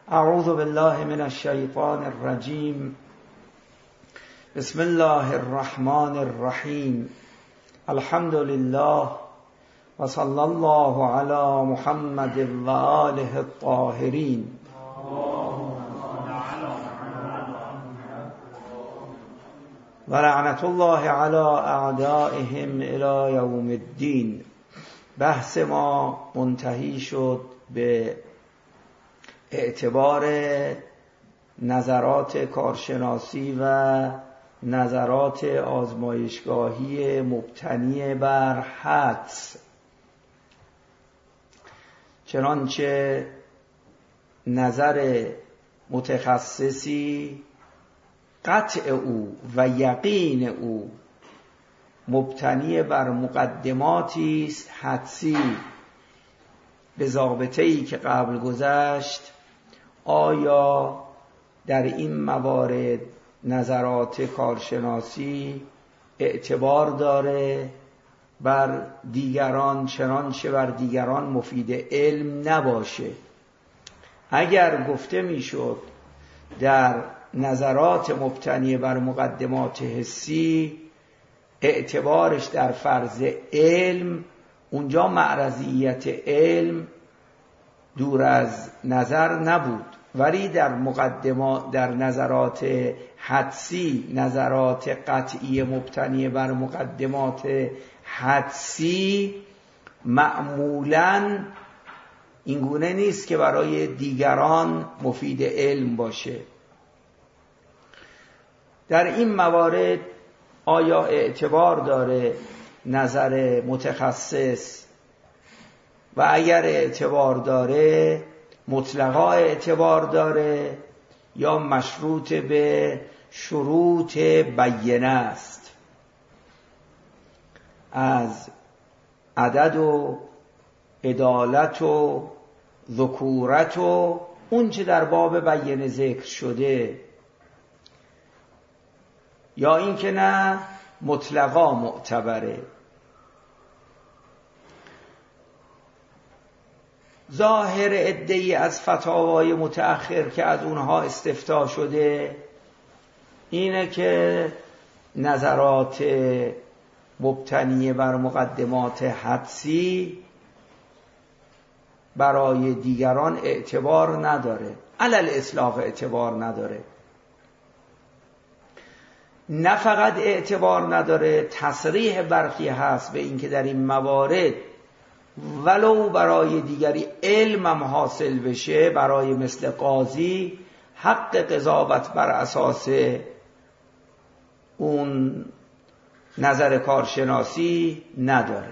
اعوذ بالله من الشیطان الرجیم. بسم الله الرحمن الرحیم. الحمد لله و صلی الله علی محمد و آله الطاهرین. و لعنت الله علی اعدائهم الی یوم الدین. بحث ما منتهی شد به اعتبار نظرات کارشناسی و نظرات آزمایشگاهی مبتنی بر حدس، چنانچه نظر متخصصی قطع او و یقین او مبتنی بر مقدماتی است حدسی به ضابطه‌ای که قبل گذشت. آیا در این موارد نظرات کارشناسی اعتبار داره بر دیگران چنانچه بر دیگران مفید علم نباشه؟ اگر گفته میشد در نظرات مبتنی بر مقدمات حسی اعتبارش در فرض علم، اونجا معرضیت علم دور از نظر نبود، ولی در نظرات حدسی، نظرات قطعی مبتنی بر مقدمات حدسی معمولاً اینگونه نیست که برای دیگران مفید علم باشه. در این موارد آیا اعتبار داره نظر متخصص؟ و اگر اعتبار داره مطلقا اعتبار داره یا مشروط به شروط بینه است، از عدد و عدالت و ذکورت و اون چه در باب بینه ذکر شده، یا این که نه مطلقا معتبره؟ ظاهر عده‌ای از فتاوای متأخر که از اونها استفتاء شده اینه که نظرات مبتنی بر مقدمات حدسی برای دیگران اعتبار نداره، علی الاطلاق اعتبار نداره. نه فقط اعتبار نداره، تصریح برخی هست به این که در این موارد ولو برای دیگری علمم حاصل بشه، برای مثل قاضی حق قضاوت بر اساس اون نظر کارشناسی نداره.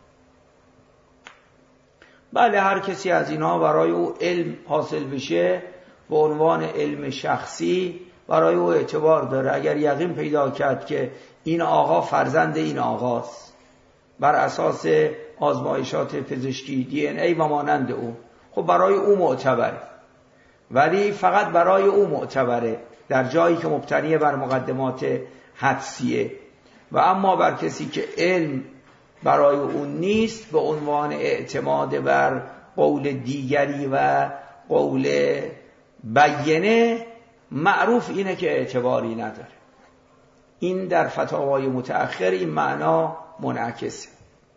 بله، هر کسی از اینا برای او علم حاصل بشه به عنوان علم شخصی برای او اعتبار داره. اگر یقین پیدا کرد که این آقا فرزند این آقاست بر اساس آزمایشات پزشکی دی ان ای و مانند او، خب برای او معتبره، ولی فقط برای او معتبره در جایی که مبتنی بر مقدمات حدسیه. و اما بر کسی که علم برای اون نیست، به عنوان اعتماد بر قول دیگری و قول بینه، معروف اینه که اعتباری نداره. این در فتاوای متأخر این معنا منعکسه.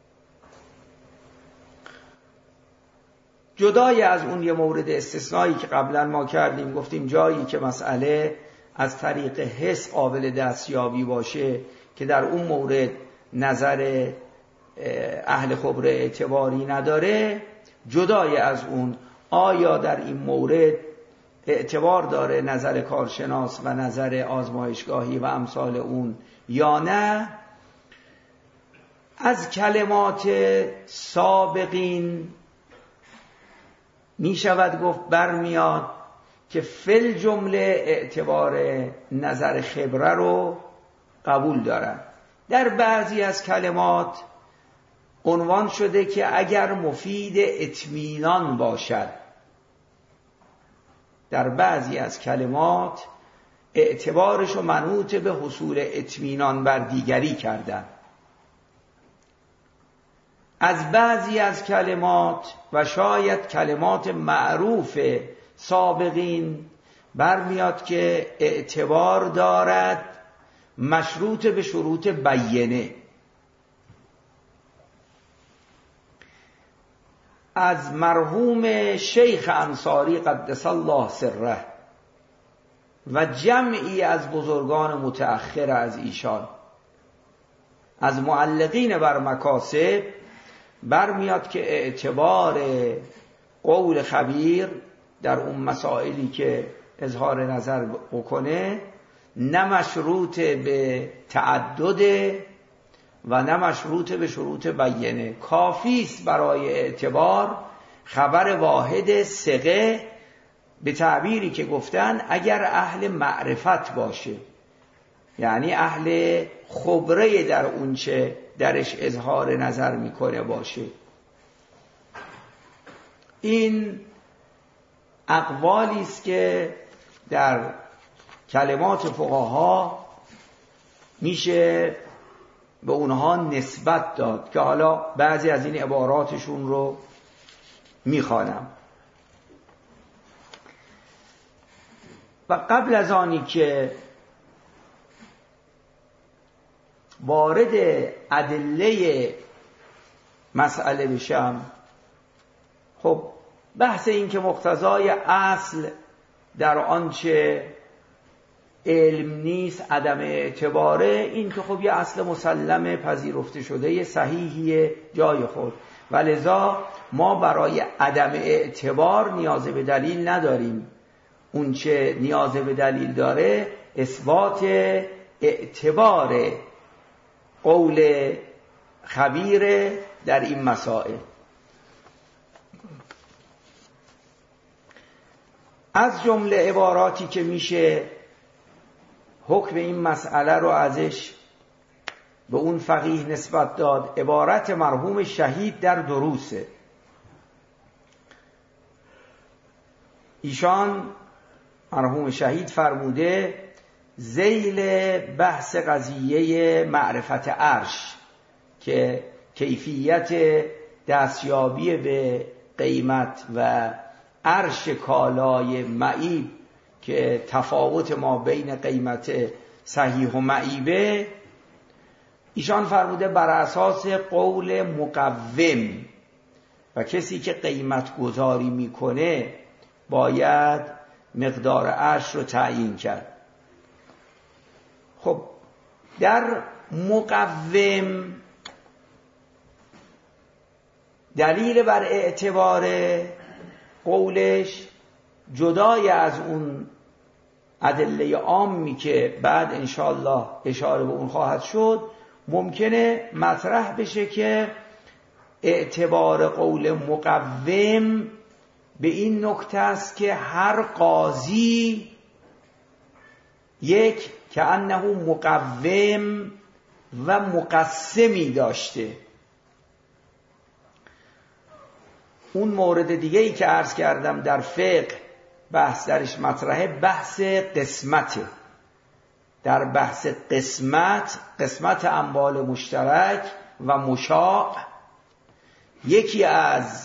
جدای از اون یه مورد استثنایی که قبلا ما کردیم، گفتیم جایی که مسئله از طریق حس قابل دستیابی باشه که در اون مورد نظر اهل خبره اعتباری نداره، جدای از اون آیا در این مورد اعتبار داره نظر کارشناس و نظر آزمایشگاهی و امثال اون یا نه؟ از کلمات سابقین می شود گفت برمیاد که فل جمله اعتبار نظر خبره رو قبول دارن. در بعضی از کلمات عنوان شده که اگر مفید اطمینان باشد، در بعضی از کلمات اعتبارش رو منوط به حصول اطمینان بر دیگری کردن. از بعضی از کلمات و شاید کلمات معروف سابقین برمیاد که اعتبار دارد مشروط به شروط بیینه. از مرحوم شیخ انصاری قدس الله سره و جمعی از بزرگان متأخر از ایشان، از معلقین بر مکاسب، برمیاد که اعتبار قول خبیر در اون مسائلی که اظهار نظر بکنه نه مشروط به تعدد و نه مشروط به شروط بیینه. کافی است برای اعتبار خبر واحد ثقه، به تعبیری که گفتن اگر اهل معرفت باشه، یعنی اهل خبره در اونچه درش اظهار نظر میکنه باشه. این اقوالی است که در کلمات فقها میشه به اونها نسبت داد که حالا بعضی از این عباراتشون رو میخوانم. و قبل از آنی که وارد ادله مسئله بشم، خب بحث این که مقتضای اصل در آنچه علم نیست عدم اعتباره، این که خب یه اصل مسلم پذیرفته شده، یه صحیحیه جای خود، ولذا ما برای عدم اعتبار نیاز به دلیل نداریم. اون چه نیاز به دلیل داره اثبات اعتبار قول خبیر در این مسائل. از جمله عباراتی که میشه حکم این مسئله رو ازش به اون فقیه نسبت داد، عبارت مرحوم شهید در دروسه. ایشان مرحوم شهید فرموده ذیل بحث قضیه معرفت عرش که کیفیت دستیابی به قیمت و عرش کالای معیب که تفاوت ما بین قیمت صحیح و معیبه، ایشان فرموده بر اساس قول مقوم و کسی که قیمت گذاری میکنه باید مقدار عرش رو تعیین کرد. خب در مقوم دلیل بر اعتبار قولش جدای از اون ادله عامی که بعد انشاءالله اشاره به اون خواهد شد، ممکنه مطرح بشه که اعتبار قول مقوم به این نکته است که هر قاضی یک که انه مقوم و مقسمی داشته. اون مورد دیگه ای که عرض کردم در فقه بحث درش مطرحه، بحث قسمته. در بحث قسمت اموال مشترک و مشاع، یکی از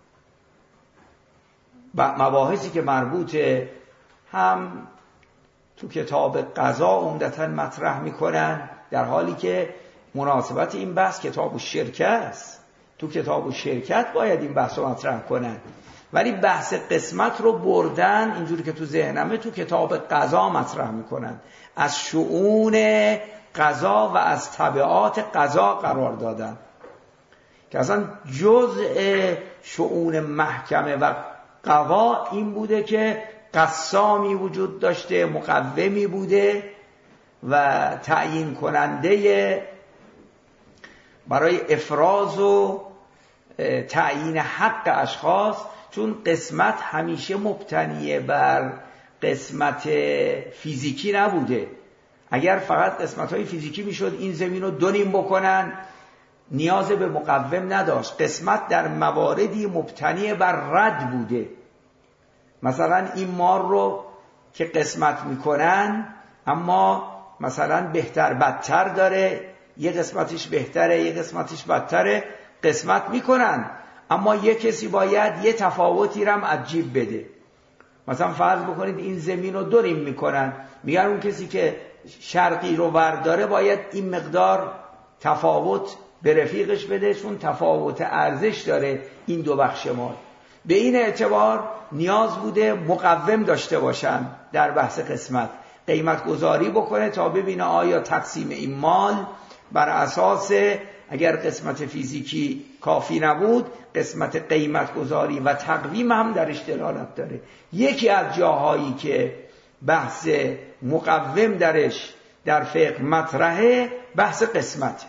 مباحثی که مربوطه هم تو کتاب قضا عمدتاً مطرح میکنن، در حالی که مناسبت این بحث کتاب الشرکه است، تو کتاب الشرکت باید این بحث رو مطرح کنن، ولی بحث قسمت رو بردن اینجوری که تو ذهنمه تو کتاب قضا مطرح میکنن، از شؤون قضا و از تبعات قضا قرار دادن که اصلا جزء شؤون محکمه و قضا این بوده که قسامی وجود داشته، مقومی بوده و تعیین کننده برای افراز و تعیین حق اشخاص، چون قسمت همیشه مبتنیه بر قسمت فیزیکی نبوده. اگر فقط قسمت‌های فیزیکی میشد این زمین رو دو نیم بکنن، نیاز به مقوم نداشت. قسمت در مواردی مبتنی بر رد بوده. مثلا این مار رو که قسمت میکنن اما مثلا بهتر بدتر داره، یه قسمتش بهتره یه قسمتش بدتره، قسمت میکنن، اما یه کسی باید یه تفاوتی رو هم عجیب بده. مثلا فرض بکنید این زمین رو دوریم میکنن، میگن اون کسی که شرقی رو ورداره باید این مقدار تفاوت به رفیقش بده، چون تفاوت ارزش داره این دو بخش مال. به این اعتبار نیاز بوده مقوم داشته باشن در بحث قسمت، قیمت گذاری بکنه تا ببینه آیا تقسیم این مال بر اساس، اگر قسمت فیزیکی کافی نبود، قسمت قیمت گذاری و تقویم هم درش دلالت داره. یکی از جاهایی که بحث مقوم درش در فقه مطرحه بحث قسمت.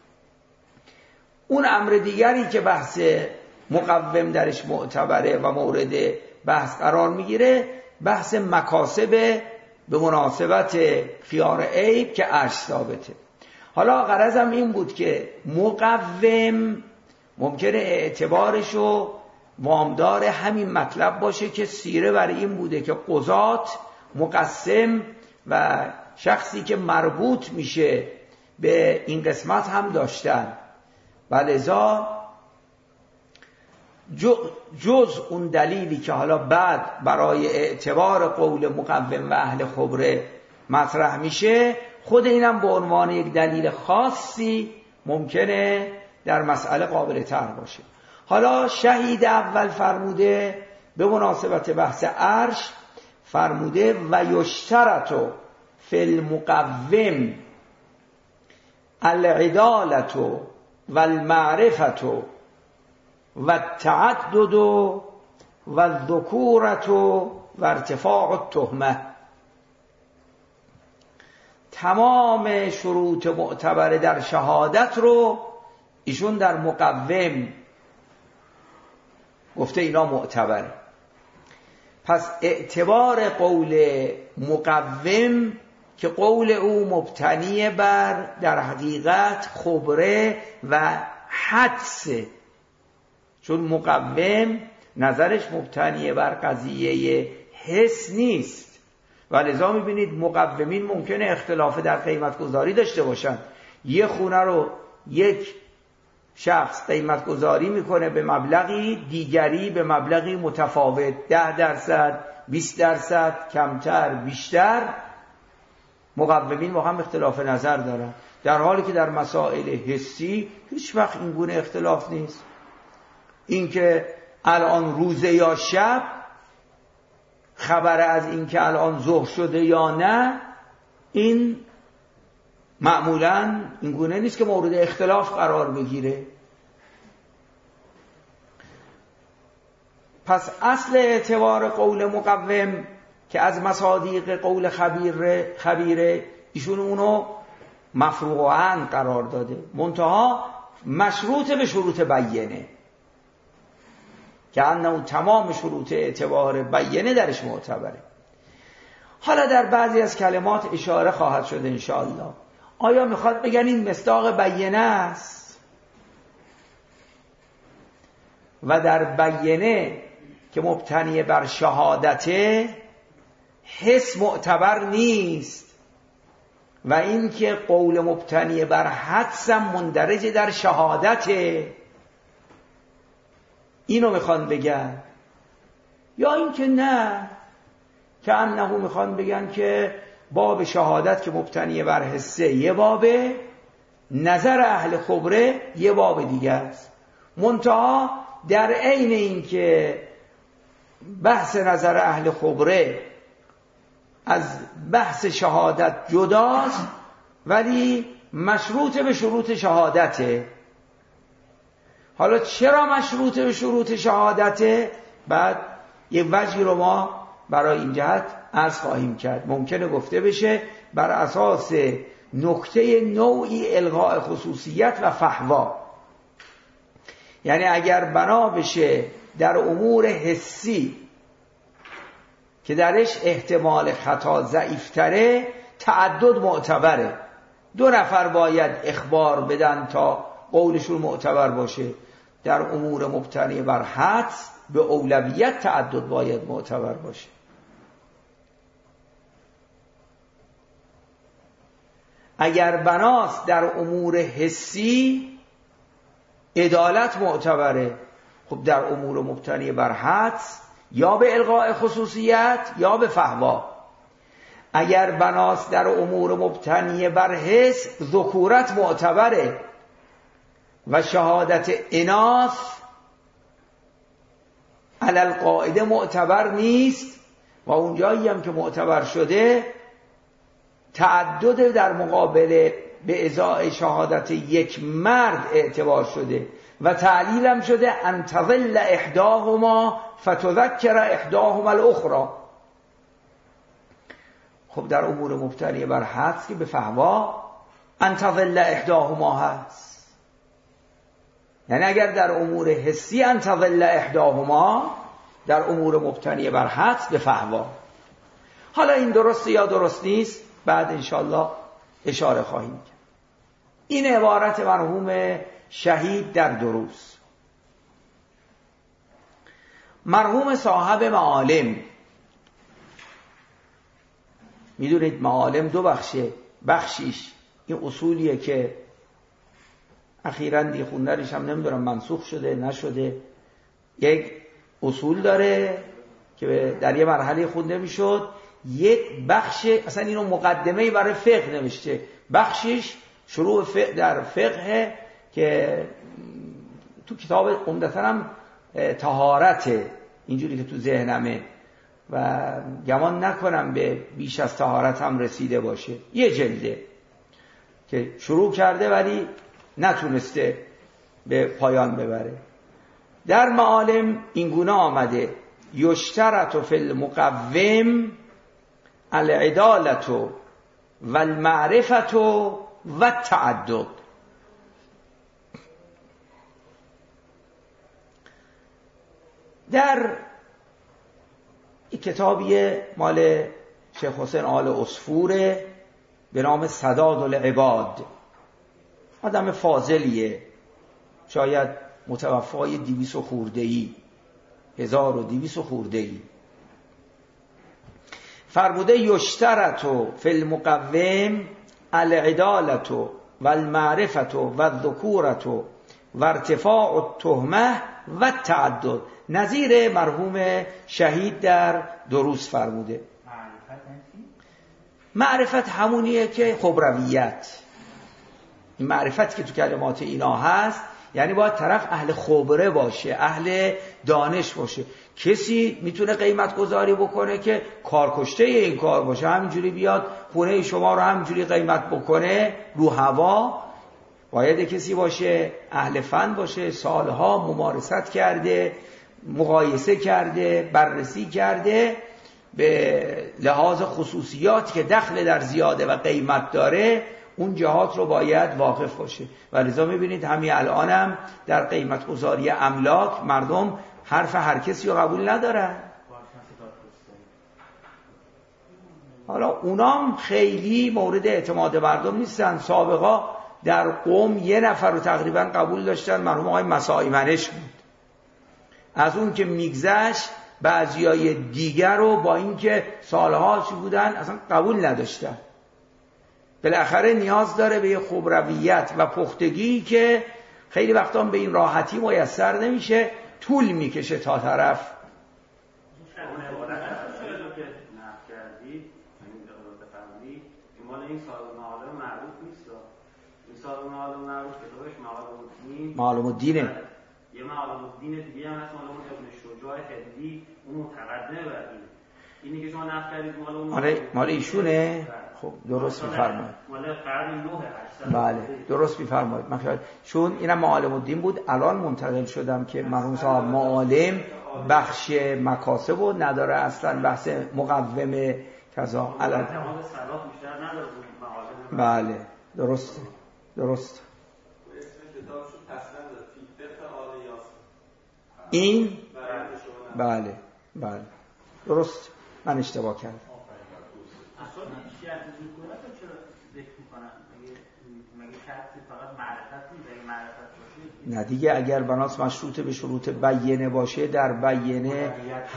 اون امر دیگری که بحث مقوم درش معتبره و مورد بحث قرار میگیره بحث مکاسب به مناسبت خیار عیب که عرش ثابته. حالا غرضم این بود که مقوم ممکنه اعتبارشو وامدار همین مطلب باشه که سیره بر این بوده که قضات مقسم و شخصی که مربوط میشه به این قسمت هم داشتن، ولذا جز اون دلیلی که حالا بعد برای اعتبار قول مقوم و اهل خبره مطرح میشه، خود اینم به عنوان یک دلیل خاصی ممکنه در مسئله قابل تر باشه. حالا شهید اول فرموده به مناسبت بحث عرش، فرموده و یشترط فی المقوم العدالة و المعرفة و التعدد و الذکورة و ارتفاع التهمه. تمام شروط معتبر در شهادت رو ایشون در مقوم گفته اینا معتبره. پس اعتبار قول مقوم که قول او مبتنی بر در حقیقت خبره و حدسه، چون مقوم نظرش مبتنی بر قضیه حس نیست و لذا میبینید مقومین ممکنه اختلاف در قیمت گذاری داشته باشن. یه خونه رو یک شخص قیمت گذاری میکنه به مبلغی، دیگری به مبلغی متفاوت، 10%، 20%، کمتر، بیشتر. مقومین با هم اختلاف نظر دارن، در حالی که در مسائل حسی هیچ وقت این گونه اختلاف نیست. این که الان روزه یا شب، خبر از این که الان ظهر شده یا نه، این معمولاً این گونه نیست که مورد اختلاف قرار بگیره. پس اصل اعتبار قول مقوم که از مصادیق قول خبیره ایشون اونو مفروغ عنه قرار داده، منتها مشروط به شروط بیینه که انه تمام شروط اعتبار بیینه درش معتبره. حالا در بعضی از کلمات اشاره خواهد شد انشاءالله. آیا میخواد بگن این مصداق بیینه است و در بیینه که مبتنی بر شهادته حس معتبر نیست و این که قول مبتنی بر حدس مندرج در شهادته، اینو میخوان بگن؟ یا این که نه، که انه میخوان بگن که باب شهادت که مبتنی بر حسه یه بابه، نظر اهل خبره یه باب دیگه است، منتها در عین این که بحث نظر اهل خبره از بحث شهادت جداست ولی مشروط به شروط شهادته. حالا چرا مشروط به شروط شهادته؟ بعد یک وجهی رو ما برای این جهت عرض خواهیم کرد. ممکنه گفته بشه بر اساس نکته نوعی الغاء خصوصیت و فحوا، یعنی اگر بنا بشه در امور حسی که درش احتمال خطا ضعیفتره، تعدد معتبره، 2 نفر باید اخبار بدن تا قولشون معتبر باشه. در امور مبتنی بر حدس به اولویت تعدد باید معتبر باشه. اگر بناست در امور حسی عدالت معتبره، خب در امور مبتنی بر حدس یا به الغاء خصوصیت یا به فحوا. اگر بناست در امور مبتنی بر حس، ذکورت معتبره و شهادت اناث علی القاعده معتبر نیست و اونجایی هم که معتبر شده تعدد در مقابل به ازای شهادت یک مرد اعتبار شده و تعلیل هم شده ان تظل احداهما فتذکر احداهما الاخرى. خب در امور مبتنی بر حدس که به فحوا ان تظل احداهما هست، یعنی اگر در امور حسی ان تظل احداهما، در امور مبتنی بر حدس به فحوا. حالا این درسته یا درست نیست بعد انشاءالله اشاره خواهیم کرد. این عبارت مرحوم شهید در دروس. مرحوم صاحب معالم، میدونید معالم دو بخشه، بخشیش این اصولیه که اخیراً دی خوندنش هم نمیدونم منسوخ شده نشده، یک اصول داره که در یه مرحله خونده میشد، یک بخش اصلا اینو مقدمه‌ای برای فقه نوشته، بخشش شروع فقه در فقه که تو کتاب عمدتاً هم طهارته، اینجوری که تو ذهنمه و گمان نکنم به بیش از طهارت هم رسیده باشه، یه جلده که شروع کرده ولی نتونسته به پایان ببره. در معالم اینگونه آمده یشترط فی المقوم العدالة والمعرفة والتعدد. در این کتابی مال شیخ حسین آل عصفوره به نام سداد العباد، آدم فاضلیه، شاید متوفای 200 خورده‌ای 1200 خورده‌ای، فرموده یشترط فی المقوم العدالة والمعرفة والذکورة وارتفاع التهمة والتعدد. نظیر مرحوم شهید در دروس فرموده. معرفت همونیه که خبرویت، این معرفت که تو کلمات اینا هست یعنی باید طرف اهل خبره باشه، اهل دانش باشه. کسی میتونه قیمت گذاری بکنه که کارکشته این کار باشه، همینجوری بیاد خونه شما رو همینجوری قیمت بکنه رو هوا. باید کسی باشه اهل فن باشه، سالها ممارست کرده، مقایسه کرده، بررسی کرده، به لحاظ خصوصیات که دخل در زیاده و قیمت داره اون جهات رو باید واقف باشه. و لذا میبینید همین الانم در قیمت گذاری املاک مردم حرف هر کسی رو قبول ندارن. حالا اونام خیلی مورد اعتماد مردم نیستن. سابقا در قم یه نفر رو تقریبا قبول داشتن، مرحوم آقای مساعی منش بود. از اون که میگذشت بعضیای دیگر رو با اینکه سالها چی بودن اصلا قبول نداشتن. بالاخره نیاز داره به خبرویت و پختگی که خیلی وقتا به این راحتی میسر نمیشه، طول میکشه تا طرف. معلوم الدینه یه معلوم الدین دیگه هم هست، معلوم ابن شجاع هندی، اون متقدمه بر اینی که شما نقل کردید مال ایشونه. خب درست می‌فرمایید، مال قرن 9 بله درست می‌فرمایید. من خیال چون اینم معلم الدین بود، الان منتقل شدم که مرحوم صاحب معالم بخش مکاسب رو نداره اصلا، بحث مقوم کذا الان. بله درست این بله درست، من اشتباه کردم. نه دیگه، اگر بناس مشروط به شروط بیینه باشه، در بیینه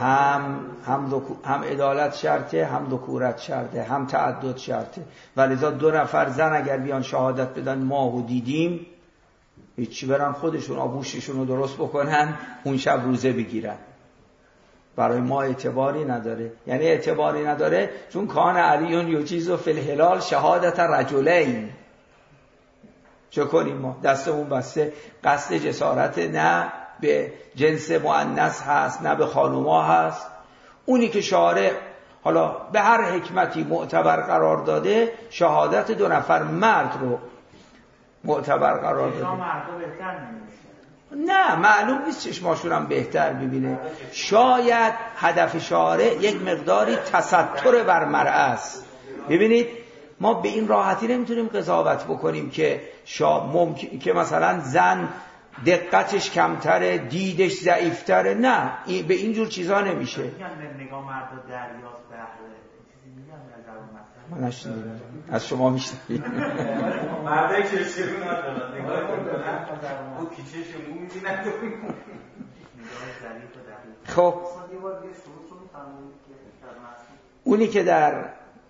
هم عدالت شرطه، هم ذکورت شرطه، هم تعدد شرطه. ولذا 2 نفر زن اگر بیان شهادت بدن ماهو دیدیم، هیچی برن خودشون آبوششون رو درست بکنن اون شب روزه بگیرن. برای ما اعتباری نداره. یعنی اعتباری نداره چون کان علیون یجیزو فی الهلال شهادت رجلین. چه کنیم ما؟ دستمون بسته، قصد جسارت نه به جنس مؤنث هست نه به خانوما هست. اونی که شارع حالا به هر حکمتی معتبر قرار داده شهادت 2 نفر مرد رو معتبر قرار داده. نه معلوم نیست چشماشون هم بهتر ببینه. شاید هدف شارع یک مقداری تستر بر مرأة است. ببینید ما به این راحتی نمیتونیم قضاوت بکنیم که که مثلا زن دقتش کمتره، دیدش ضعیفتره. نه به اینجور چیزا نمیشه. نگاه مرد و دریاست بهره چیزی میگم نظر من نشنیدم، از شما میشنوید. مردای کشیرون ندارن نگاه کنن او کیچش مو میبینن. خب اونی که در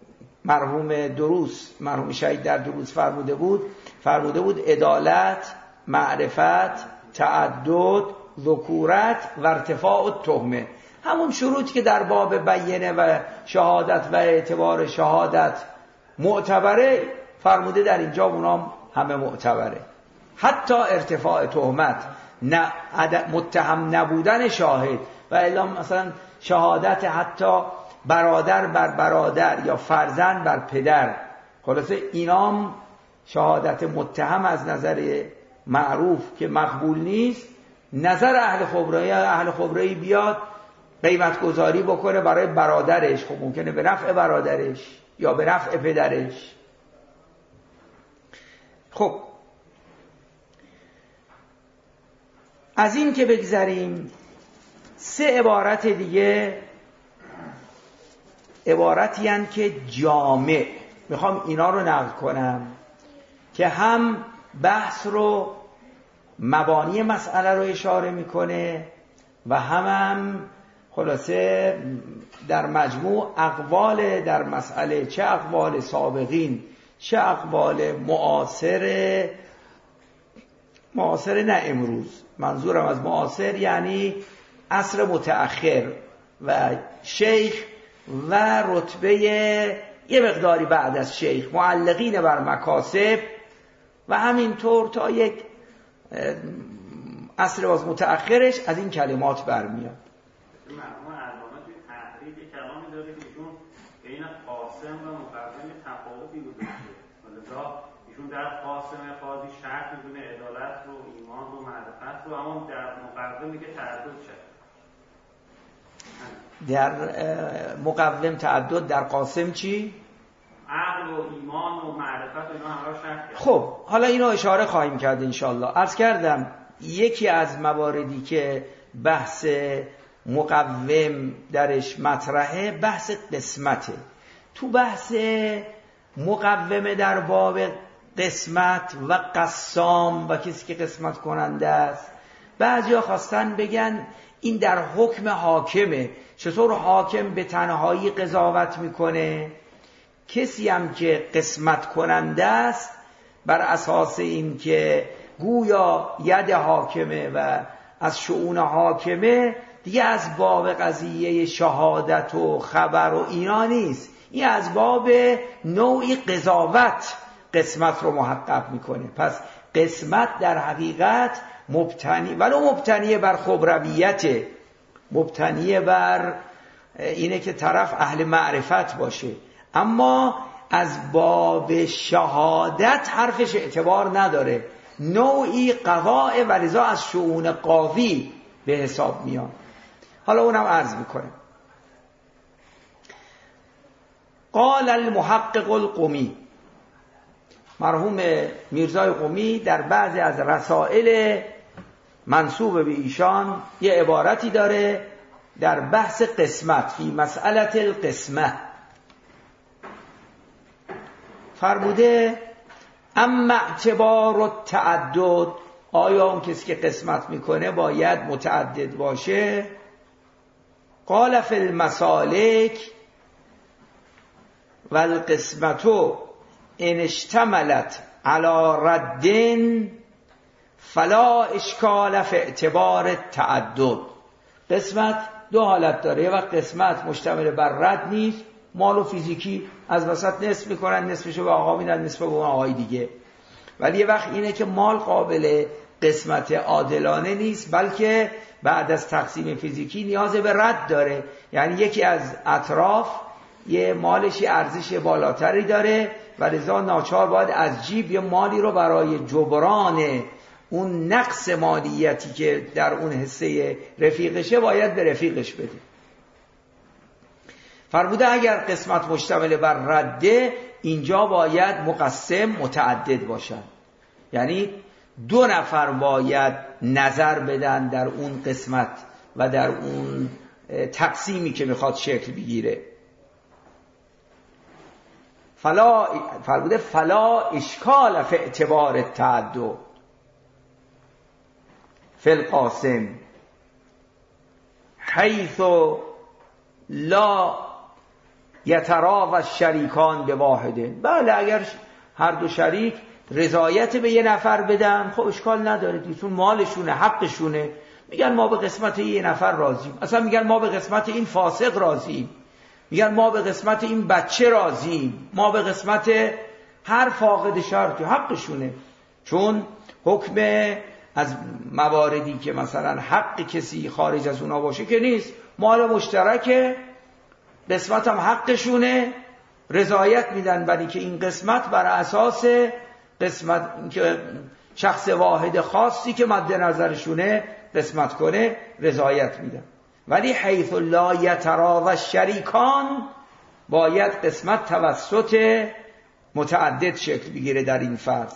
مرحوم شهید در دروس فرموده بود عدالت، معرفت، تعدد، ذکورت و ارتفاع التهمه، همون شروطی که در باب بینه و شهادت و اعتبار شهادت معتبره فرموده در اینجا اونام همه معتبره. حتی ارتفاع تهمت، متهم نبودن شاهد و الا مثلا شهادت حتی برادر بر برادر یا فرزند بر پدر. خلاصه اینام شهادت متهم از نظر معروف که مقبول نیست، نظر اهل خبره‌ای بیاد قیمت گذاری بکنه برای برادرش، خب ممکنه به نفع برادرش یا به نفع پدرش. خب از این که بگذریم، 3 عبارت دیگه عبارتی هستند که جامع، میخوام اینا رو نقل کنم که هم بحث رو مبانی مسئله رو اشاره میکنه و هم خلاصه در مجموع اقوال در مسئله، چه اقوال سابقین چه اقوال معاصر نه امروز، منظورم از معاصر یعنی عصر متأخر و شیخ و رتبه یه مقداری بعد از شیخ، معلقین بر مکاسب و همینطور تا یک عصر باز متأخرش از این کلمات برمیاد. مرحوم علامه توی تحریر یک کلامی داره که ایشون بین قاسم و مقوم تفاوتی گذاشته. لذا ایشون در قاسم قاضی شرط می‌دونه عدالت رو، ایمان رو، معرفت رو، اما در مقوم میگه تعدد شد. در مقوم تعدد، در قاسم چی؟ عقل و ایمان و معرفت و اینا همراه شرط کرد. خب حالا اینو اشاره خواهیم کرد انشاءالله. عرض کردم یکی از مواردی که بحث مقوم درش مطرحه بحث قسمته. تو بحث مقومه در باب قسمت و قسام و کسی که قسمت کننده است، بعضیا خواستن بگن این در حکم حاکمه. چطور حاکم به تنهایی قضاوت میکنه؟ کسی هم که قسمت کننده است بر اساس این که گویا ید حاکمه و از شؤون حاکمه، دیگه از باب قضیه شهادت و خبر و اینا نیست، این از باب نوعی قضاوت قسمت رو محقق میکنه. پس قسمت در حقیقت مبتنی بر خبرویته، مبتنی بر اینه که طرف اهل معرفت باشه، اما از باب شهادت حرفش اعتبار نداره، نوعی قضاء و لذا از شؤون قاضی به حساب میاد. حالا اونم عرض میکنه. قال المحقق القمی، مرحوم میرزای قمی در بعضی از رسائل منسوب به ایشان یه عبارتی داره در بحث قسمت، فی مسئله القسمه، فرموده اما اعتبار التعدد، آیا اون کسی که قسمت میکنه باید متعدد باشه؟ قال فی المسالک و القسمتو ان اشتملت علی رد فلا اشکال فی اعتبار التعدد. قسمت دو حالت داره. یه وقت قسمت مشتمل بر رد نیست، مال و فیزیکی از وسط نصف میکنن، نصفشو به آقا میدن، نصف به اون آقای دیگه. ولی یه وقت اینه که مال قابل قسمت عادلانه نیست، بلکه بعد از تقسیم فیزیکی نیاز به رد داره. یعنی یکی از اطراف یه مالشی ارزش بالاتری داره و لذا ناچار باید از جیب یه مالی رو برای جبران اون نقص مالیتی که در اون حصه رفیقشه باید به رفیقش بده. فرموده اگر قسمت مشتمل بر رده، اینجا باید مقسم متعدد باشن، یعنی دو نفر باید نظر بدن در اون قسمت و در اون تقسیمی که میخواد شکل بگیره. فرموده فلا اشکال فی اعتبار التعدد فی القاسم حیث لا یتراوی الشریکان بواحده. بله اگر هر دو شریک رضایت به یه نفر بدن خب اشکال نداره، چون مالشونه، حقشونه. میگن ما به قسمت یه نفر راضیم، اصلا میگن ما به قسمت این فاسق راضیم، میگن ما به قسمت این بچه راضیم، ما به قسمت هر فاقد شرط، حقشونه. چون حکم از مواردی که مثلا حق کسی خارج از اونا باشه که نیست، مال مشترکه، قسمت هم حقشونه، رضایت میدن برای که این قسمت بر اساس قسمت که شخص واحد خاصی که مد نظرشونه قسمت کنه رضایت میدن. ولی حیث لا یتراوی الشریکان باید قسمت توسط متعدد شکل بگیره در این فرض.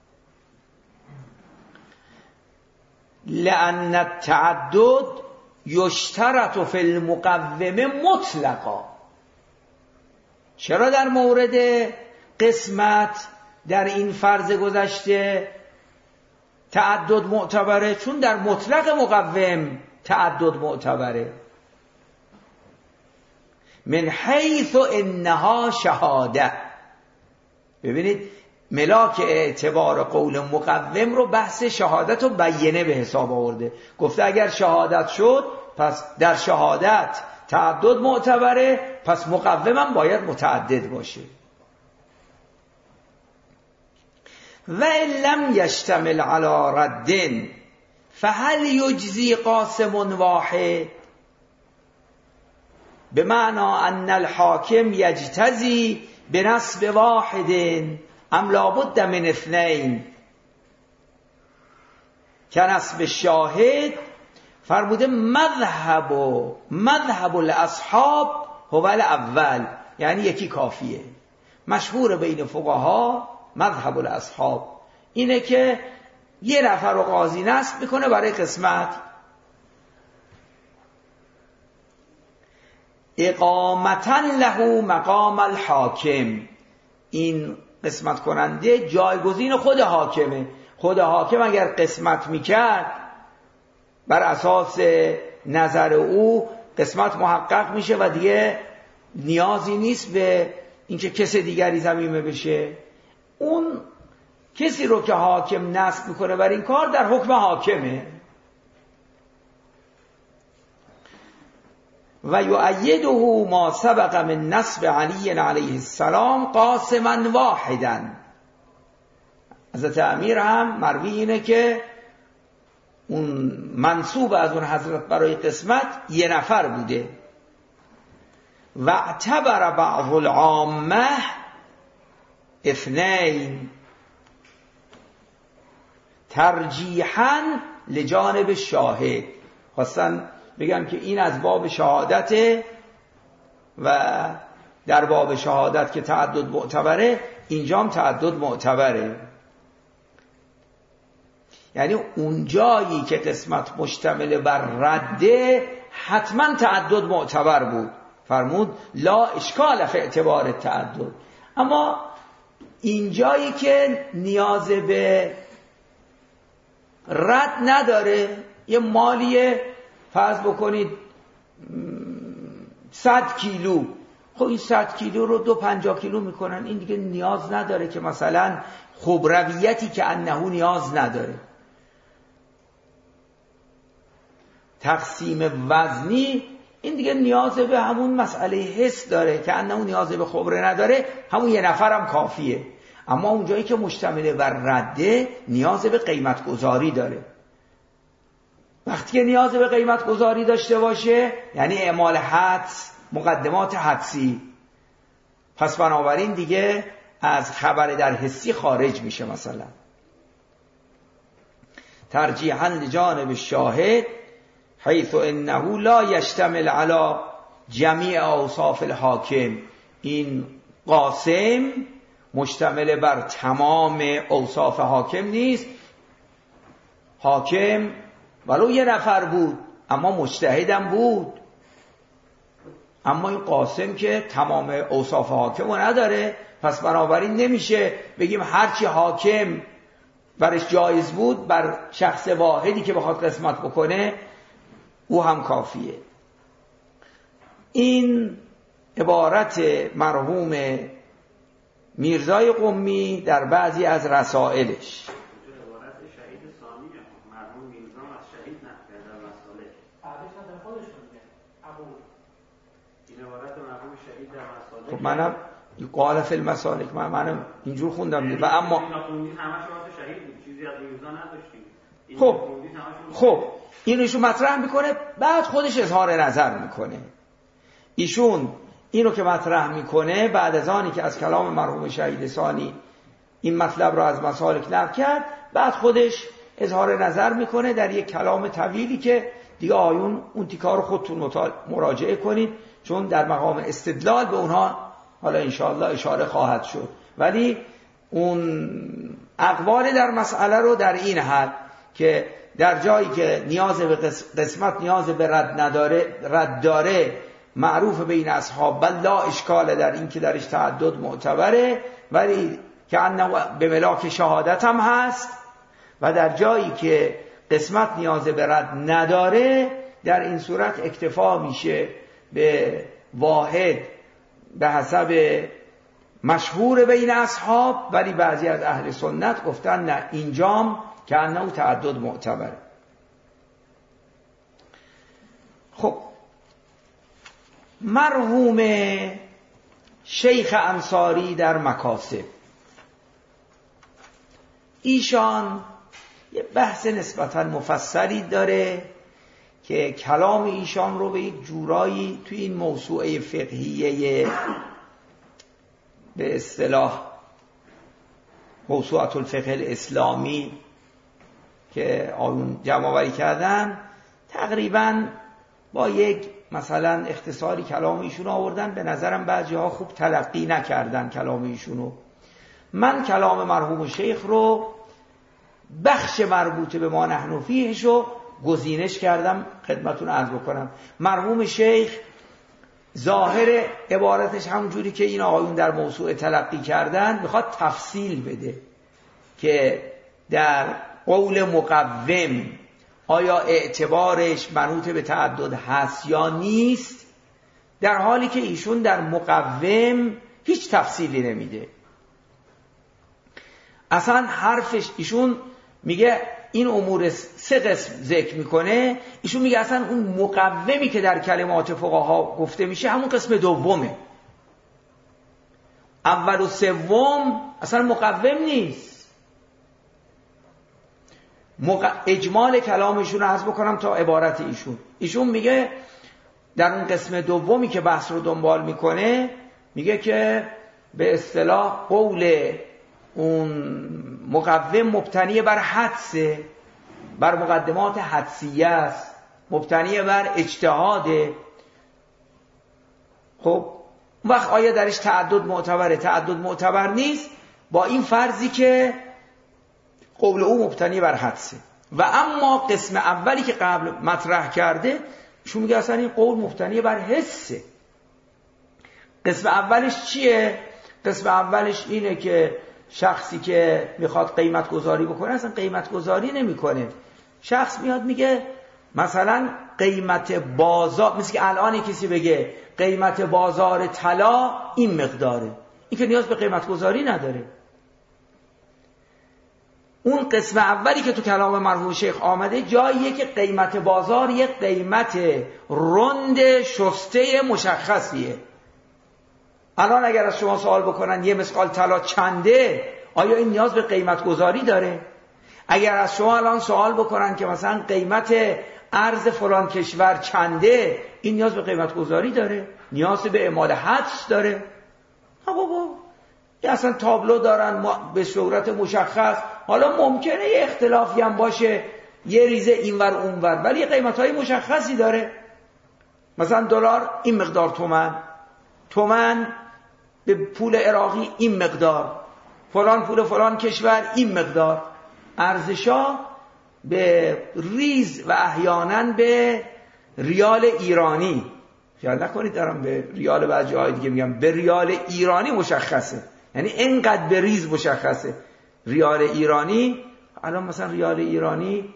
لأن التعدد یشترط فی المقوم مطلقا. چرا در مورد قسمت در این فرض گذشته تعدد معتبره؟ چون در مطلق مقوم تعدد معتبره. من حیث انها شهاده. ببینید ملاک اعتبار قول مقوم رو بحث شهادت و بیینه به حساب آورده. گفته اگر شهادت شد پس در شهادت تعدد معتبره، پس مقوم هم باید متعدد باشه. و ان لم یشتمل علی رد فهل یجزی قاسم واحد، بمعنى ان الحاکم یجتزی بنصب واحد ام لابد من اثنین کنصب الشاهد. فرموده مذهب الاصحاب هو الاول، یعنی یکی کافیه. مشهور بین فقها مذهب الاصحاب اینه که یه نفر رو قاضی نصب میکنه برای قسمت، اقامتا له مقام الحاکم. این قسمت کننده جایگزین خود حاکمه. خود حاکم اگر قسمت میکرد بر اساس نظر او قسمت محقق میشه و دیگه نیازی نیست به اینکه کسی دیگری ضمیمه بشه. اون کسی رو که حاکم نصب میکنه بر این کار در حکم حاکمه. و یؤیده ما سبق من نصب علی علیه السلام قاسما واحدا. حضرت امیر هم مروی اینه که اون منصوب از اون حضرت برای قسمت یه نفر بوده. و اعتبر بعض العامه اثنین ترجیحاً لجانب شاهد. خواستن بگم که این از باب شهادته و در باب شهادت که تعدد معتبره، اینجا هم تعدد معتبره. یعنی اون جایی که قسمت مشتمل بر رده حتما تعدد معتبر بود. فرمود لا اشکال فی اعتبار التعدد. اما این جایی که نیاز به رد نداره، یه مالیه فرض بکنید 100 کیلو، خب این 100 کیلو رو 250 کیلو میکنن، این دیگه نیاز نداره که مثلا خبرویتی که انه نیاز نداره. تقسیم وزنی این دیگه نیاز به همون مسئله حس داره که انه نیاز به خبره نداره، همون یه نفرم کافیه. اما اونجایی که مشتمل بر رده نیاز به قیمت گذاری داره. وقتی که نیاز به قیمت گذاری داشته باشه یعنی اعمال حدس، مقدمات حدسی، پس بنابراین دیگه از خبر در حسی خارج میشه. مثلا ترجیحاً لجانب شاهد حیث انه لا یشتمل علی جمیع اوصاف الحاکم. این قاسم مشتمل بر تمام اوصاف حاکم نیست. حاکم ولو یه نفر بود اما مجتهدم بود، اما این قاسم که تمام اوصاف حاکم رو نداره، پس بنابراین نمیشه بگیم هرچی حاکم برش جایز بود بر شخص واحدی که بخواد قسمت بکنه او هم کافیه. این عبارت مرحوم میرزای قمی در بعضی از رسائلش. عبارت شهید ثانی مرحوم میرزا از شهید نقل در مسالک. بعدش در خودشون میگه ابو. این عبارت مرحوم شهید در مسالک. خب منم قال فی المسالک منم اینجور خوندم و اما همش واسه شهید بود، چیزی از میرزا نداشتیم. خب اینوشو مطرح میکنه، بعد خودش اظهار نظر میکنه. ایشون اینو که مطرح میکنه بعد از آنی که از کلام مرحوم شهید ثانی این مطلب رو از مسالک نقل کرد، بعد خودش اظهار نظر میکنه در یک کلام طویلی که دیگه آیون اون تیکار رو خودتون مراجعه کنید، چون در مقام استدلال به اونها حالا انشاءالله اشاره خواهد شد. ولی اون اقوال در مسئله رو در این حد که در جایی که نیاز به قسمت نیاز به رد داره معروف بین اصحاب بل لا اشکال در این که درش تعدد معتبره، ولی که انه به ملاک شهادت هم هست، و در جایی که قسمت نیاز به رد نداره در این صورت اکتفا میشه به واحد به حسب مشهور بین اصحاب. ولی بعضی از اهل سنت گفتن نه، اینجام که انه تعدد معتبره. خب مرحوم شیخ انصاری در مکاسب، ایشان یه بحث نسبتاً مفصلی داره که کلام ایشان رو به یک جورایی توی این موسوعه فقهیه به اصطلاح موسوعه الفقه الاسلامی که آیون جمع آوری کردن تقریباً با یک مثلا اختصاری کلام ایشون آوردن. به نظرم بعضی ها خوب تلقی نکردن کلام ایشونو. من کلام مرحوم شیخ رو بخش مربوط به ما نحن فیهش رو گزینش کردم خدمتون عرض بکنم. مرحوم شیخ ظاهر عبارتش همونجوری که این آقایون در موضوع تلقی کردن میخواد تفصیل بده که در قول مقوم آیا اعتبارش منوط به تعدد هست یا نیست، در حالی که ایشون در مقوم هیچ تفصیلی نمیده. اصلا حرفش ایشون میگه این امور سه قسم ذکر میکنه. ایشون میگه اصلا اون مقومی که در کلمات فقها گفته میشه همون قسم دومه، اول و سوم اصلا مقوم نیست. اجمال کلامشون رو عرض بکنم تا عبارت ایشون میگه در اون قسم دومی که بحث رو دنبال میکنه میگه که به اصطلاح قول اون مقوم مبتنی بر حدسه، بر مقدمات حدسیه است، مبتنی بر اجتهاده. خب وقت آیا درش تعدد معتبره؟ تعدد معتبر نیست با این فرضی که قول او مبتنی بر حدسه. و اما قسم اولی که قبل مطرح کرده شو میگه اصلا این قول مبتنی بر حسه. قسم اولش چیه؟ قسم اولش اینه که شخصی که میخواد قیمت گذاری بکنه اصلا قیمت گذاری نمیکنه. شخص میاد میگه مثلا قیمت بازار، مثل که الان کسی بگه قیمت بازار طلا این مقداره، این که نیاز به قیمت گذاری نداره. اون قسم اولی که تو کلام مرحوم شیخ آمده جاییه که قیمت بازار یک قیمت رند شسته مشخصیه. الان اگر از شما سوال بکنن یه مسقال طلا چنده، آیا این نیاز به قیمت گذاری داره؟ اگر از شما الان سوال بکنن که مثلا قیمت ارز فلان کشور چنده، این نیاز به قیمت گذاری داره؟ نیاز به اعمال حدس داره؟ بابا یه اصلا تابلو دارن به صورت مشخص. حالا ممکنه یه اختلافی هم باشه، یه ریزه اینور اونور، ولی قیمت‌های مشخصی داره. مثلا دلار این مقدار تومن به پول عراقی این مقدار، فلان پول فلان کشور این مقدار. ارزشا به ریز و احیانا به ریال ایرانی، خیال نکنید دارم به ریال بعضی جاهای دیگه میگم، به ریال ایرانی مشخصه، یعنی اینقدر به ریز مشخصه. ریال ایرانی الان مثلا ریال ایرانی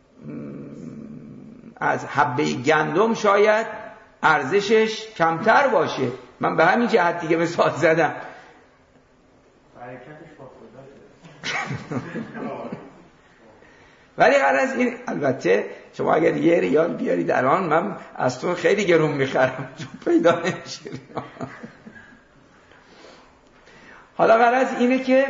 از حبه گندم شاید ارزشش کمتر باشه. من به همین جهت دیگه مثال زدم. حرکتش با خدا شده. ولی غرض این، البته شما اگر یه ریال بیارید الان من از تو خیلی گرون میخرم، چون پیدا نمیشه. حالا غرض اینه که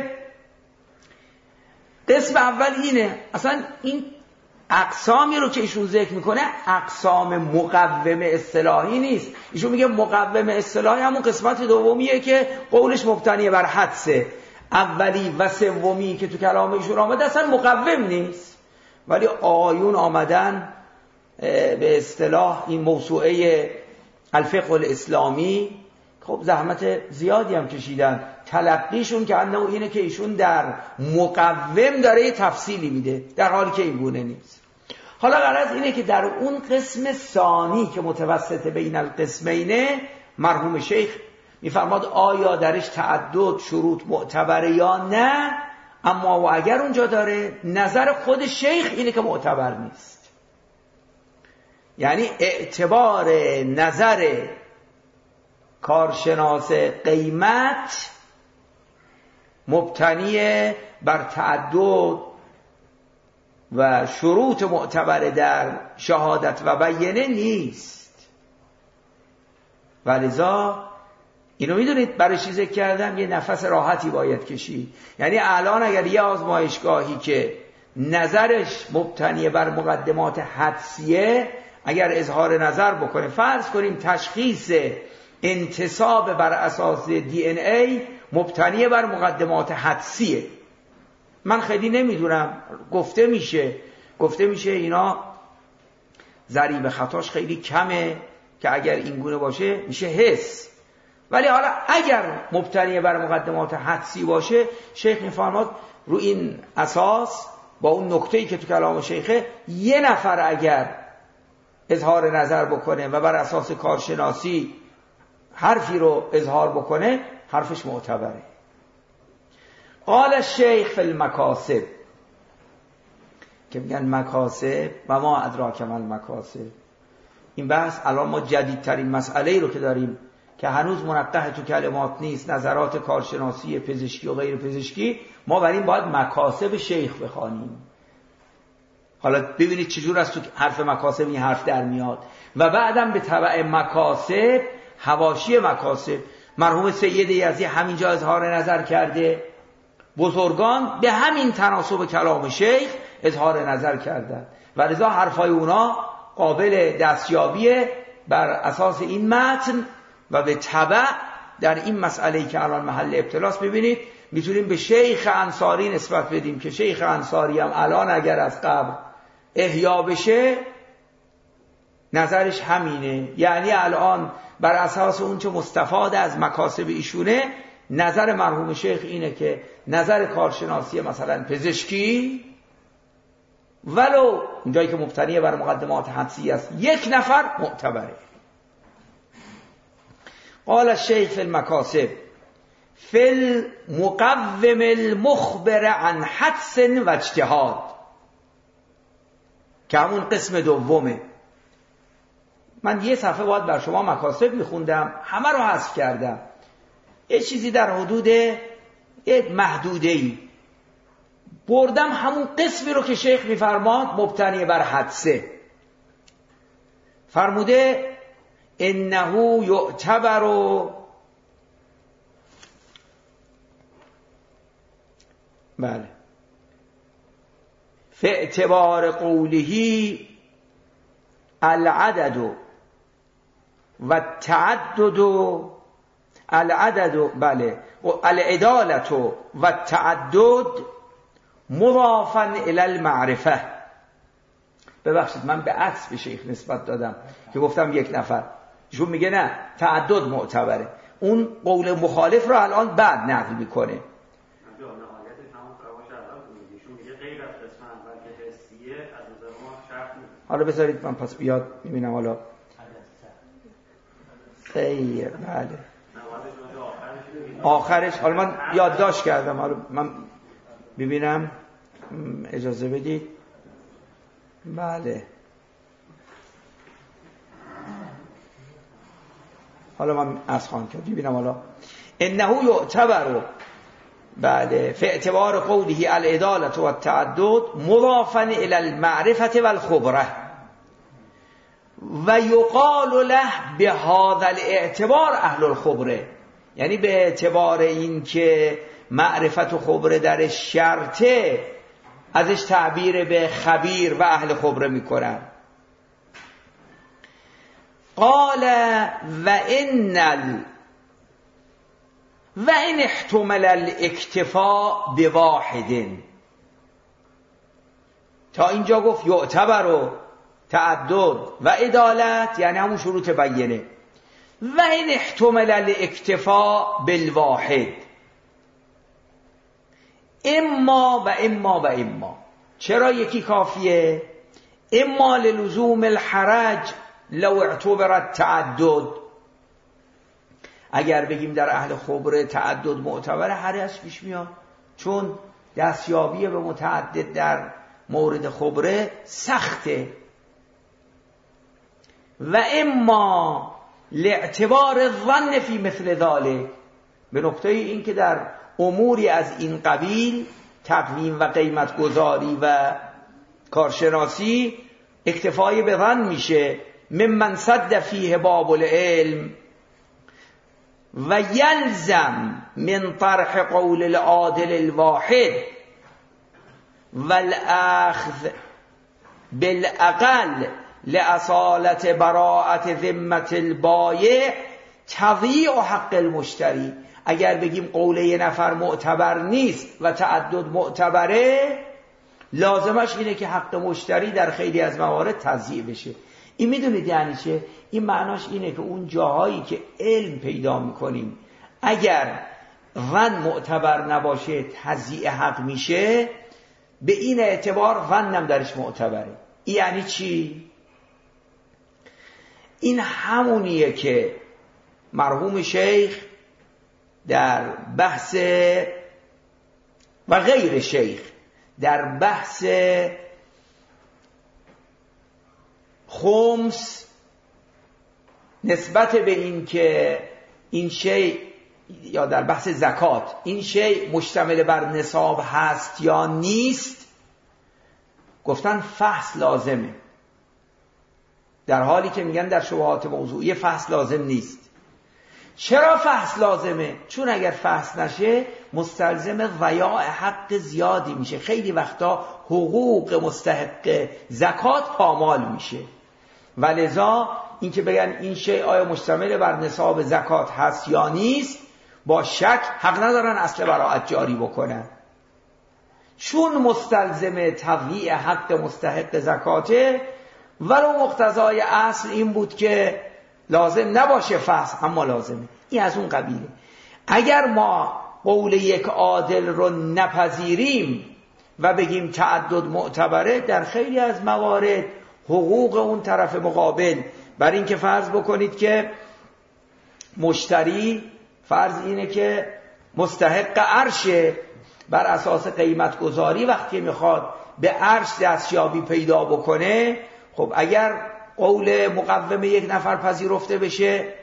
قسم اول اینه، اصلا این اقسامی رو که ایشون ذکر میکنه اقسام مقوم اصطلاحی نیست. ایشون میگه مقوم اصطلاحی همون قسمت دومیه که قولش مبتنی بر حدسه. اولی و سومی که تو کلام ایشون آمده اصلا مقوم نیست، ولی آقایون آمدن به اصطلاح این موسوعه الفقه الاسلامی، خب زحمت زیادی هم کشیدن. تلقیشون که انه اینه که ایشون در مقوم داره یه تفصیلی میده، در حالی که این گونه نیست. حالا غرض اینه که در اون قسم ثانی که متوسط بین القسمینه، مرحوم شیخ میفرماد آیا درش تعدد شروط معتبره یا نه، اما و اگر اونجا داره، نظر خود شیخ اینه که معتبر نیست. یعنی اعتبار نظر کارشناس قیمت مبتنی بر تعدد و شروط معتبر در شهادت و بیانه نیست. ولذا اینو میدونید برای چی ذکر کردم؟ یه نفس راحتی باید کشید. یعنی الان اگر یه آزمایشگاهی که نظرش مبتنی بر مقدمات حدسیه، اگر اظهار نظر بکنه، فرض کنیم تشخیص انتصاب بر اساس دی ان ای مبتنی بر مقدمات حدسیه، من خیلی نمیدونم، گفته میشه اینا ضریب خطاش خیلی کمه که اگر این گونه باشه میشه حس. ولی حالا اگر مبتنی بر مقدمات حدسی باشه، شیخ میفرماد رو این اساس با اون نکته‌ای که تو کلام شیخه، یه نفر اگر اظهار نظر بکنه و بر اساس کارشناسی حرفی رو اظهار بکنه، حرفش معتبره. قال الشیخ فی المکاسب، که میگن مکاسب و ما ادراک ما المکاسب. این بحث الان ما جدیدترین مسئله‌ای رو که داریم که هنوز منقح تو کلمات نیست، نظرات کارشناسی پزشکی و غیر پزشکی، ما برای این باید مکاسب شیخ بخوانیم. حالا ببینید چجور از تو حرف مکاسب این حرف در میاد. و بعدم به تبع مکاسب، حواشی مکاسب، مرحوم سید یزدی همینجا اظهار نظر کرده، بزرگان به همین تناسب کلام شیخ اظهار نظر کردند و لذا حرفای اونا قابل دستیابیه بر اساس این متن. و به تبع در این مسئله‌ای که الان محل ابتلاس، ببینید میتونیم به شیخ انصاری نسبت بدیم که شیخ انصاری هم الان اگر از قبر احیا بشه نظرش همینه. یعنی الان بر اساس اون چه مستفاد از مکاسب ایشونه، نظر مرحوم شیخ اینه که نظر کارشناسی مثلا پزشکی، ولو اونجایی که مبتنی بر مقدمات حدسی است، یک نفر معتبره. قال الشیخ فی المکاسب فی المقوم المخبر عن حدس و اجتهاد، که همون قسم دومه. من یه صفحه باید بر شما مکاسب میخوندم، همه رو حذف کردم. یه چیزی در حدود یک محدوده‌ای بردم همون قسمی رو که شیخ میفرماد مبتنی بر حدسه. فرموده انه یعتبر بله فی اعتبار قوله العدد و التعدد بله العدالة و التعدد مضافا الی المعرفه. ببخشید من به عکس به شیخ نسبت دادم که گفتم یک نفر، ایشون میگه نه تعدد معتبره. اون قول مخالف رو الان بعد نقل میکنه. حالا بذارید من پس بیاد میبینم. حالا خیر بله آخرش، حالا من یادداشت کردم، حالا من ببینم اجازه بدید. بله حالا من از خواهم کرد ببینم. حالا انه یعتبر بله فی اعتبار قوله العدالة و التعدد مضافا الی المعرفة و الخبره و یقال له به هذا الاعتبار اهل الخبره. یعنی به اعتبار این که معرفت و خبره در شرطه ازش تعبیر به خبیر و اهل خبره میکنن. قال و این احتمل الاکتفاء بواحد. تا اینجا گفت یعتبر و تعدد و عدالت یعنی همون شروط بینه. و این احتمل الاکتفاء بالواحد اما و اما و اما. چرا یکی کافیه؟ اما للزوم الحرج لو اعتبر التعدد. اگر بگیم در اهل خبره تعدد معتبر، حرج پیش میاد، چون دستیابی به متعدد در مورد خبره سخته. و اما لاعتبار الظن فی مثل ذلك، به نقطه این که در اموری از این قبیل تقویم و قیمت گذاری و کارشناسی اکتفای به ظن میشه. ممن صد فیه باب العلم و یلزم من طرح قول العادل الواحد والاخذ بالاقل لاصالة براءة ذمة البایع تضییع حق المشتری. اگر بگیم قول یه نفر معتبر نیست و تعدد معتبره، لازمش اینه که حق مشتری در خیلی از موارد تضییع بشه. این میدونید یعنی چه؟ این معناش اینه که اون جاهایی که علم پیدا میکنیم اگر ظن معتبر نباشه تضییع حق میشه، به این اعتبار ظنم درش معتبره. این یعنی چی؟ این همونیه که مرحوم شیخ در بحث و غیر شیخ در بحث خمس نسبت به این که این شیء، یا در بحث زکات این شیء مشتمل بر نصاب هست یا نیست، گفتن فحص لازمه، در حالی که میگن در شبهات موضوعی فحص لازم نیست. چرا فحص لازمه؟ چون اگر فحص نشه مستلزم ضیاع حق زیادی میشه. خیلی وقتا حقوق مستحق زکات پامال میشه. ولذا اینکه بگن این شیء آیا مشتمل بر نصاب زکات هست یا نیست، با شک حق ندارن اصل براءت جاری بکنن، چون مستلزم تضییع حق مستحق زکاته. ولو مقتضای اصل این بود که لازم نباشه فحص، اما لازمه. این از اون قبیله. اگر ما قول یک عادل رو نپذیریم و بگیم تعدد معتبره، در خیلی از موارد حقوق اون طرف مقابل، بر این که فرض بکنید که مشتری فرض اینه که مستحق عرشه، بر اساس قیمت گذاری وقتی میخواد به عرش دستیابی پیدا بکنه، خب اگر قول مقوم یک نفر پذیرفته بشه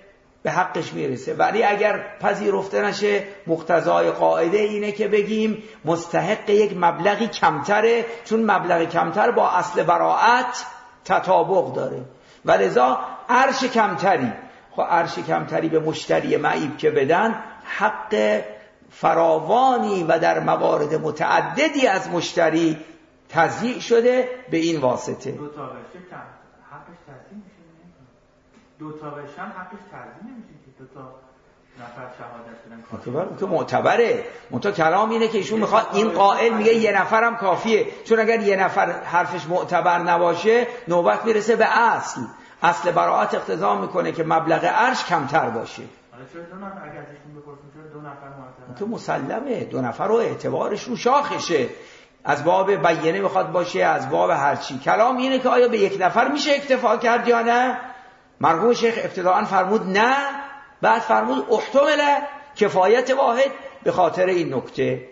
به حقش میرسه. ولی اگر پذیرفته نشه مقتضای قاعده اینه که بگیم مستحق یک مبلغی کمتره، چون مبلغ کمتر با اصل براءت تطابق داره. ولذا عرش کمتری، خب عرش کمتری به مشتری معیب که بدن، حق فراوانی و در موارد متعددی از مشتری تضییع شده به این واسطه. دو تا بشه حقش تضییع میشه؟ دو تا بشه حقش تضییع نمیشه که دو تا نفر شهادت بدن. که معتبره. منتها کلام اینه که ایشون میخواد، این قائل میگه یه نفرم کافیه، چون اگر یه نفر حرفش معتبر نباشه نوبت میرسه به اصل براءت اقتضا میکنه که مبلغ عرش کمتر باشه. حالا چرا دو نفر اگر ازشون بپرسیم چرا دو نفر معتبر؟ تو مسلمه دو نفر رو اعتبارش رو شاخشه، از باب بیانه میخواد باشه، از باب هرچی. کلام اینه که آیا به یک نفر میشه اکتفا کرد یا نه؟ مرحوم شیخ ابتداءً فرمود نه، بعد فرمود احتمل کفایت واحد به خاطر این نکته.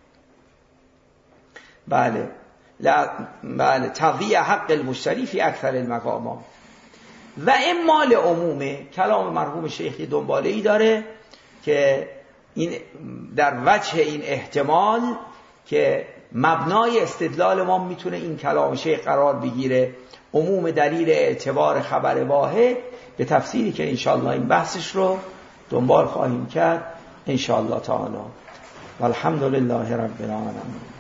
بله تضییع حق المشتری فی اکثر المقامات. و اما لعمومه، کلام مرحوم شیخی دنباله‌ای داره که این در وجه این احتمال که مبنای استدلال ما میتونه این کلام شیخ قرار بگیره، عموم دلیل اعتبار خبر واحد، به تفسیری که انشاءالله این بحثش رو دنبال خواهیم کرد انشاءالله تعالی. والحمد لله رب العالمین.